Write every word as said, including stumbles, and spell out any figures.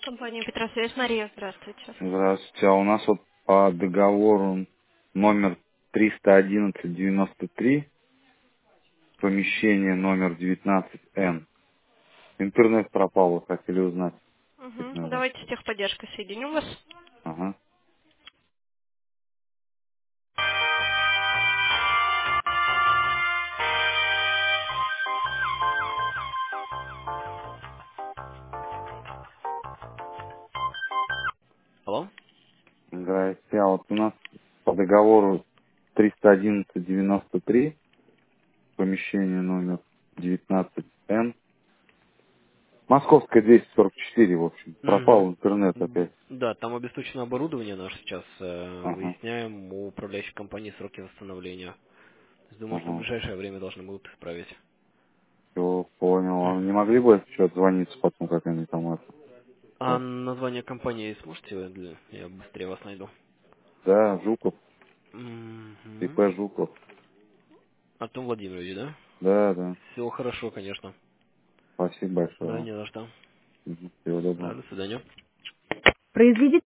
Компания Петросвязь, Мария, здравствуйте. Здравствуйте. А у нас вот по договору номер триста одиннадцать девяносто три, помещение номер девятнадцать эн. Интернет пропал, вы хотели узнать. Угу. Сигнал. Давайте с техподдержкой соединю вас. Ага. Алло? Здрасте. А вот у нас по договору триста одиннадцать девяносто три, помещение номер девятнадцать эн. Московская двести сорок четыре, в общем. Пропал интернет Угу. опять. Да, там обесточено оборудование наше сейчас. э, Ага. Выясняем у управляющей компании сроки восстановления. То есть думаю, что в Ага. ближайшее время должны будут исправить. Все, понял. А не Мгм. могли бы еще отзвониться потом, как они там это? А Вот. название компании сможете? Для- Я быстрее вас найду. Да, Жуков, ИП Угу. Жуков. Артем Владимирович, да? Да, да. Все хорошо, конечно. Спасибо большое Да, вам. не за что. Мгм. Всего доброго. Да, до свидания. Произведите